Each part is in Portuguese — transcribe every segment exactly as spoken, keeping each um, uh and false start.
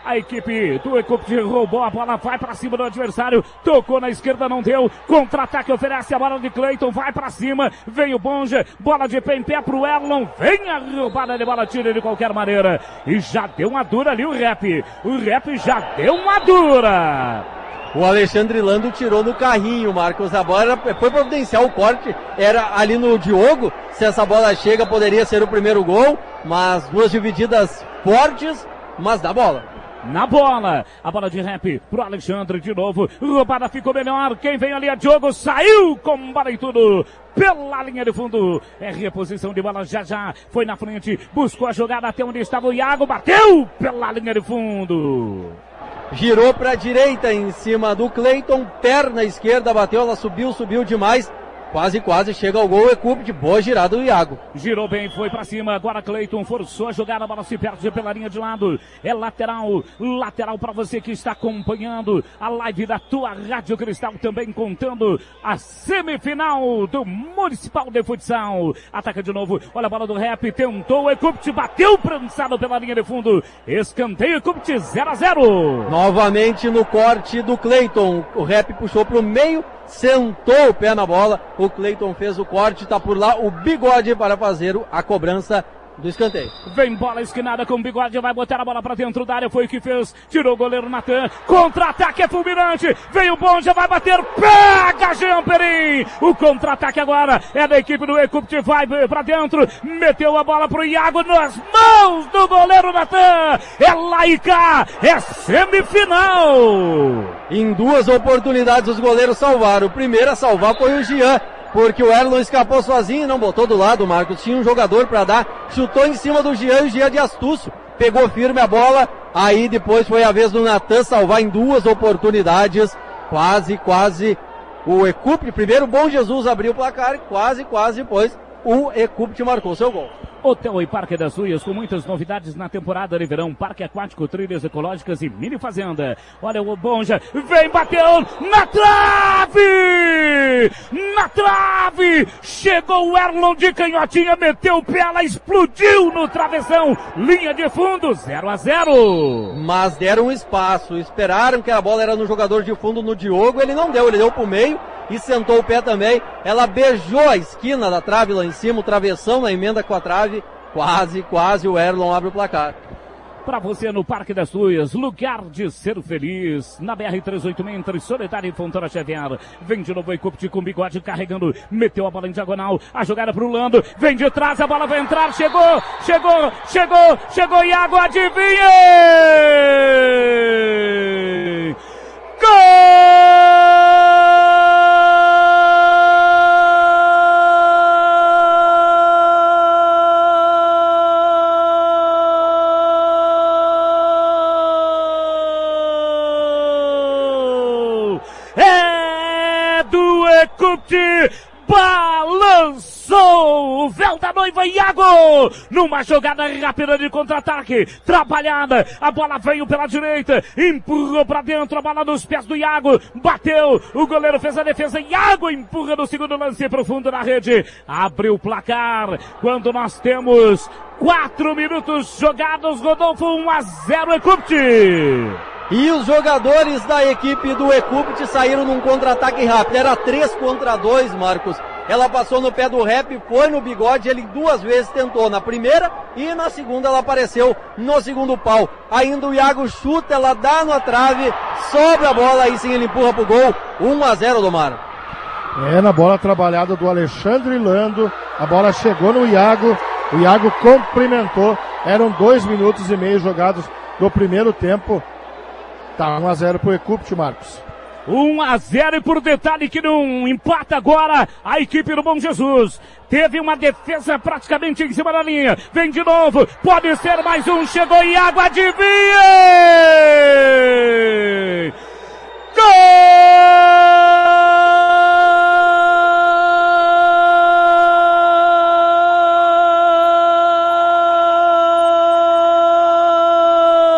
A equipe do Ecupt roubou a bola, vai pra cima do adversário, tocou na esquerda, não deu. Contra-ataque oferece a bola de Cleiton, vai pra cima, vem o Bonja, bola de pé em pé pro Erlon, vem a roubada de bola, tira de qualquer maneira. E já deu uma dura ali o Rap. O Rap já deu uma dura. O Alexandre Lando tirou no carrinho, Marcos. A bola era, foi providencial o corte, era ali no Diogo. Se essa bola chega, poderia ser o primeiro gol, mas duas divididas fortes, mas dá bola. Na bola, a bola de Rap pro Alexandre de novo, roubada ficou melhor, quem vem ali é Diogo, saiu com bola e tudo, pela linha de fundo, é reposição de bola já já, foi na frente, buscou a jogada até onde estava o Iago, bateu pela linha de fundo. Girou para a direita em cima do Cleiton, perna esquerda, bateu, ela subiu, subiu demais. Quase, quase chega ao gol, Ecupt, boa girada do Iago. Girou bem, foi pra cima, agora Cleiton forçou a jogada, a bola se perde pela linha de lado. É lateral, lateral pra você que está acompanhando a live da tua Rádio Cristal, também contando a semifinal do Municipal de Futsal. Ataca de novo, olha a bola do Rap, tentou, o Ecupt bateu prensado pela linha de fundo. Escanteio, Ecupt zero a zero. Novamente no corte do Cleiton, o Rap puxou pro meio, sentou o pé na bola, o Cleiton fez o corte, tá por lá o Bigode para fazer a cobrança do escanteio. Vem bola esquinada com o Bigode, vai botar a bola pra dentro da área, foi o que fez, tirou o goleiro Natan, contra-ataque é fulminante, vem o Bonja, vai bater, pega Jean Perim, o contra-ataque agora é da equipe do Ecupt, vai pra dentro, meteu a bola pro Iago nas mãos do goleiro Natan, é lá e cá, é semifinal. Em duas oportunidades os goleiros salvaram, o primeiro a salvar foi o Jean, porque o Erlon escapou sozinho e não botou do lado, Marcos. Tinha um jogador para dar, chutou em cima do Jean e o Jean de astúcio. Pegou firme a bola, aí depois foi a vez do Natan salvar em duas oportunidades. Quase, quase o Ecupt. Primeiro o Bom Jesus abriu o placar e quase, quase depois o Ecupt marcou seu gol. Hotel e Parque das Ruias com muitas novidades na temporada de verão. Parque aquático, trilhas ecológicas e mini fazenda. Olha o Bonja, vem, bateu na trave! Na trave! Chegou o Erlon de canhotinha, meteu o pé, ela explodiu no travessão. Linha de fundo, zero a zero. Mas deram espaço, esperaram que a bola era no jogador de fundo, no Diogo, ele não deu, ele deu pro meio e sentou o pé também. Ela beijou a esquina da trave lá em cima, o travessão na emenda com a trave. Quase, quase o Erlon abre o placar. Para você no Parque das Ruias, lugar de ser feliz. Na B R trezentos e oitenta e seis, entre Soledade e Fontoura Xavier. Vem de novo o Ecupt com o Bigode carregando. Meteu a bola em diagonal. A jogada pro Lando. Vem de trás, a bola vai entrar. Chegou, chegou, chegou, chegou Iago, adivinha! Gol! Ecupt balançou o véu da noiva Iago numa jogada rápida de contra-ataque, trabalhada, a bola veio pela direita, empurrou pra dentro, a bola nos pés do Iago, bateu, o goleiro fez a defesa, Iago empurra no segundo lance profundo na rede, abriu o placar quando nós temos quatro minutos jogados, Rodolfo, um a zero Ecupt. E os jogadores da equipe do Ecupt saíram num contra-ataque rápido. Era três contra dois, Marcos. Ela passou no pé do Rap, foi no Bigode, ele duas vezes tentou. Na primeira e na segunda ela apareceu no segundo pau. Ainda o Iago chuta, ela dá na trave, sobra a bola, aí sim ele empurra pro gol. um a zero do Mar. É, na bola trabalhada do Alexandre Lando, a bola chegou no Iago, o Iago cumprimentou. Eram dois minutos e meio jogados do primeiro tempo. Tá um a zero pro Ecupt, Marcos. um a zero e por detalhe que não empata agora a equipe do Bom Jesus. Teve uma defesa praticamente em cima da linha. Vem de novo. Pode ser mais um. Chegou Iago. Adivinha! Gol!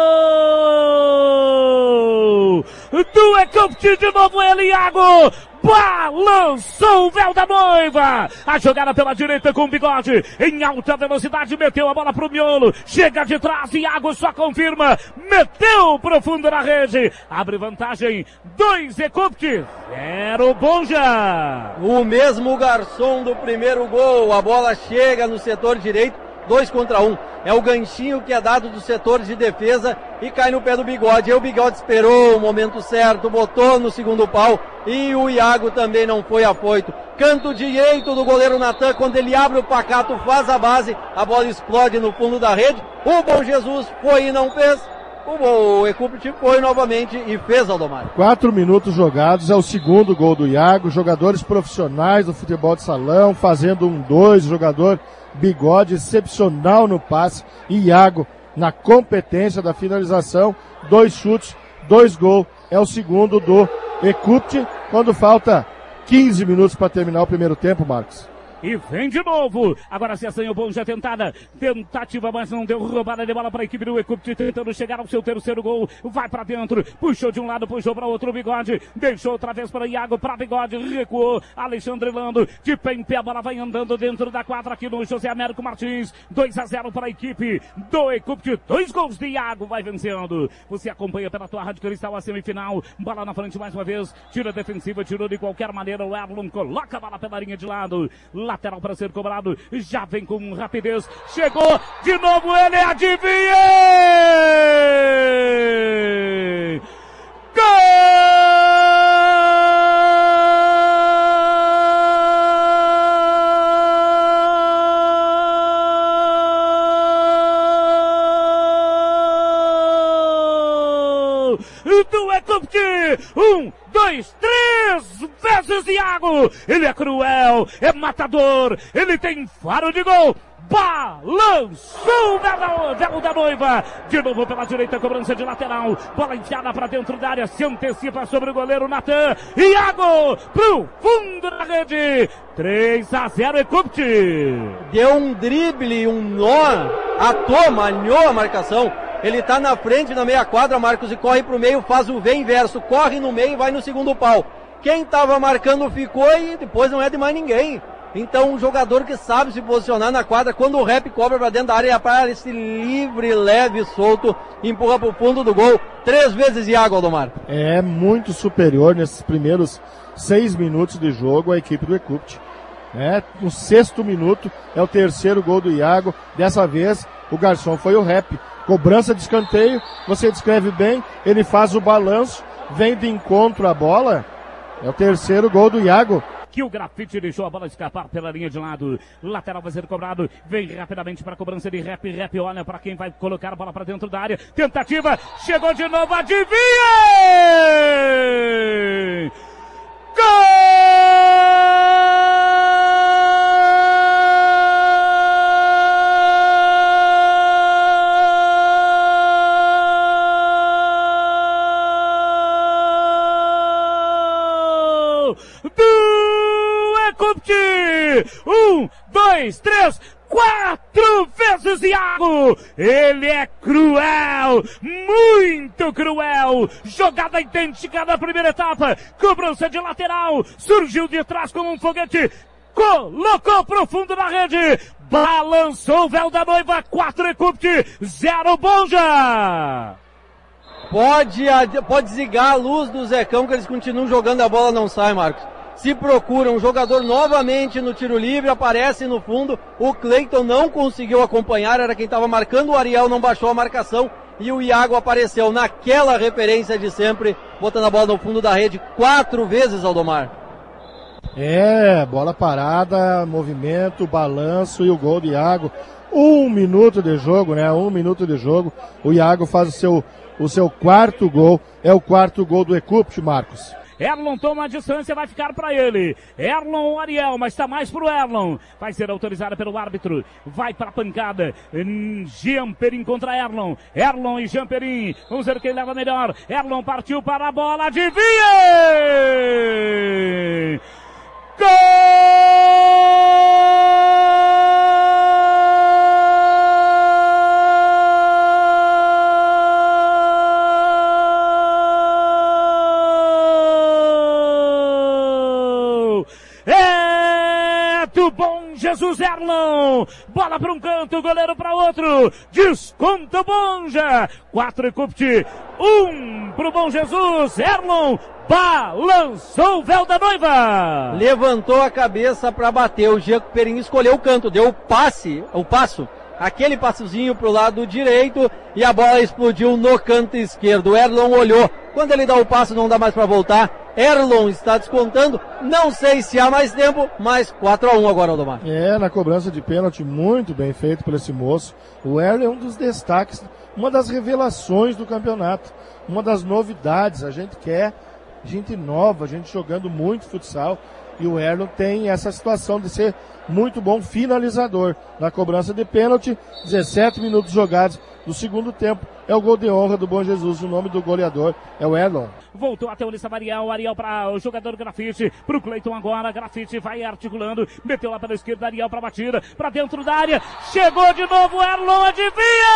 Do Ecupt de novo ele, Iago, balançou o véu da noiva, a jogada pela direita com o Bigode, em alta velocidade, meteu a bola pro miolo, chega de trás, Iago só confirma, meteu pro fundo da rede, abre vantagem, dois Ecupt, zero Bonja. O mesmo garçom do primeiro gol, a bola chega no setor direito, dois contra um, é o ganchinho que é dado do setor de defesa e cai no pé do Bigode, aí o Bigode esperou o momento certo, botou no segundo pau e o Iago também não foi afoito. Canto direito do goleiro Natan, quando ele abre o pacato, faz a base, a bola explode no fundo da rede, o Bom Jesus foi e não fez, o Ecupt foi novamente e fez, Aldomar. Quatro minutos jogados, é o segundo gol do Iago, jogadores profissionais do futebol de salão, fazendo um dois, jogador Bigode excepcional no passe, e Iago na competência da finalização, dois chutes, dois gols, é o segundo do Ecupt, quando falta quinze minutos para terminar o primeiro tempo, Marcos. E vem de novo. Agora se assanha o Bonja, tentada. Tentativa, mas não deu. Roubada de bola para a equipe do Ecupt, tentando chegar ao seu terceiro gol. Vai para dentro. Puxou de um lado, puxou para outro. Bigode. Deixou outra vez para Iago, para Bigode. Recuou. Alexandre Lando. De pé em pé, a bola vai andando dentro da quadra aqui no José Américo Martins. dois a zero para a equipe do Ecupt. Dois gols de Iago. Vai vencendo. Você acompanha pela tua Rádio Cristal a semifinal. Bola na frente mais uma vez. Tira a defensiva. Tirou de qualquer maneira. O Erlon coloca a bola pela linha de lado. Lateral para ser cobrado, já vem com rapidez, chegou de novo ele, adivinha! Gol do Ecupt! Um, dois, três vezes Iago! Ele é cruel, é matador, ele tem faro de gol! Balançou o véu da noiva, de novo pela direita, cobrança de lateral, bola enfiada para dentro da área, se antecipa sobre o goleiro Natan, Iago pro fundo da rede, três a zero Ecupt. Deu um drible, um nó, atou, malhou a marcação, ele tá na frente na meia quadra, Marcos, e corre pro meio, faz o V inverso, corre no meio e vai no segundo pau. Quem tava marcando ficou e depois não é de mais ninguém. Então um jogador que sabe se posicionar na quadra, quando o rap cobra pra dentro da área, aparece livre, leve, solto, empurra pro fundo do gol. Três vezes Iago, Aldomar. É muito superior nesses primeiros seis minutos de jogo a equipe do Ecupt. É, no sexto minuto é o terceiro gol do Iago. Dessa vez o garçom foi o rap. Cobrança de escanteio, você descreve bem, ele faz o balanço, vem de encontro à bola. É o terceiro gol do Iago. Que o Grafite deixou a bola escapar pela linha de lado. Lateral vai ser cobrado. Vem rapidamente para a cobrança de rap. Rap olha para quem vai colocar a bola para dentro da área. Tentativa. Chegou de novo. Adivinha! Um, dois, três, quatro vezes Iago! Ele é cruel, muito cruel! Jogada idêntica na primeira etapa, cobrança de lateral, surgiu de trás como um foguete, colocou pro fundo da rede, balançou o véu da noiva, quatro Ecupt, zero Bonja! Pode, pode desligar a luz do Zecão que eles continuam jogando, a bola não sai, Marcos. Se procura um jogador novamente no tiro livre, aparece no fundo, o Cleiton não conseguiu acompanhar, era quem estava marcando, o Ariel não baixou a marcação e o Iago apareceu naquela referência de sempre, botando a bola no fundo da rede quatro vezes, Aldomar. É, bola parada, movimento, balanço e o gol do Iago. Um minuto de jogo, né? Um minuto de jogo. O Iago faz o seu, o seu quarto gol. É o quarto gol do Ecupt, Marcos. Erlon toma a distância, vai ficar para ele. Erlon ou Ariel, mas está mais pro Erlon. Vai ser autorizada pelo árbitro. Vai para a pancada. Jean-Perin contra Erlon. Erlon e Jean-Perin. Vamos ver quem leva melhor. Erlon partiu para a bola. Adivinha! Gol! Jesus, Erlon. Bola para um canto, goleiro para outro. Desconta o Bonja. Quatro Ecupt. Um pro Bom Jesus. Erlon balançou o véu da noiva. Levantou a cabeça para bater. O Jean Perim escolheu o canto, deu o passe, o passo. Aquele passozinho pro lado direito e a bola explodiu no canto esquerdo. O Erlon olhou. Quando ele dá o passo não dá mais para voltar. Erlon está descontando. Não sei se há mais tempo, mas quatro a um agora, Aldomar. É, na cobrança de pênalti, muito bem feito por esse moço. O Erlon é um dos destaques, uma das revelações do campeonato, uma das novidades. A gente quer gente nova, gente jogando muito futsal. E o Erlon tem essa situação de ser muito bom finalizador. Na cobrança de pênalti, dezessete minutos jogados do segundo tempo. É o gol de honra do Bom Jesus. O nome do goleador é o Erlon. Voltou até o Lissa Ariel. Ariel para o jogador Grafite. Para o Cleiton agora. Grafite vai articulando. Meteu lá pela esquerda. Ariel para a batida. Para dentro da área. Chegou de novo. Erlon, adivinha!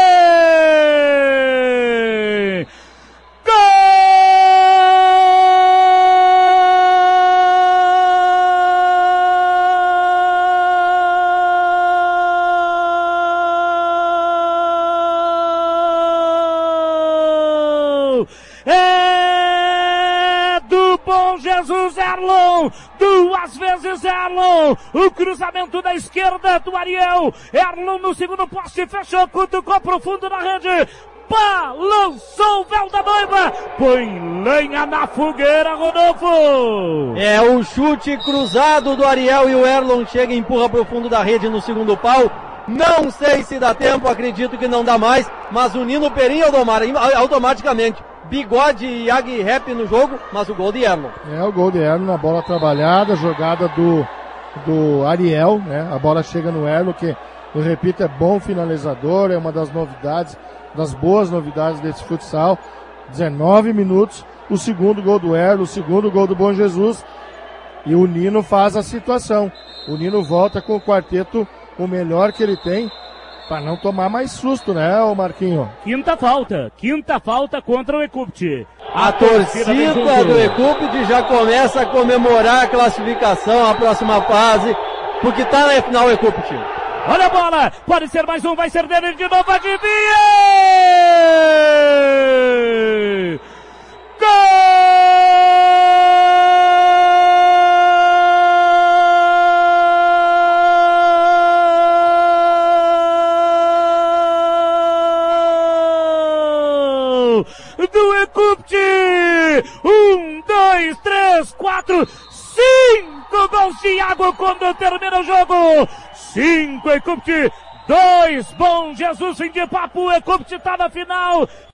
Gol! É do Bom Jesus, Erlon, duas vezes Erlon, o cruzamento da esquerda do Ariel, Erlon no segundo poste, fechou, cutucou pro fundo da rede, balançou o véu da noiva, põe lenha na fogueira, Rodolfo. É o chute cruzado do Ariel e o Erlon chega e empurra pro fundo da rede no segundo pau. Não sei se dá tempo, acredito que não dá mais, mas o Nino Perim, Aldomar, automaticamente, bigode e Yagi Rap no jogo, mas o gol de Erlon. É o gol de Erlon, na bola trabalhada, jogada do, do Ariel, né? A bola chega no Erlon, que, eu repito, é bom finalizador, é uma das novidades, das boas novidades desse futsal. dezenove minutos, o segundo gol do Erlon, o segundo gol do Bom Jesus, e o Nino faz a situação. O Nino volta com o quarteto, o melhor que ele tem, para não tomar mais susto, né, o Marquinho? Quinta falta, quinta falta contra o Ecupt. A, a torcida, torcida do Ecupt já começa a comemorar a classificação, a próxima fase, porque tá na final o Ecupt. Olha a bola, pode ser mais um, vai ser dele de novo, adivinha! Do Ecupt! Um, dois, três, quatro, cinco gols de água quando termina o jogo! Cinco Ecupt, dois Bom Jesus, fim de papo, o Ecupt tá na final!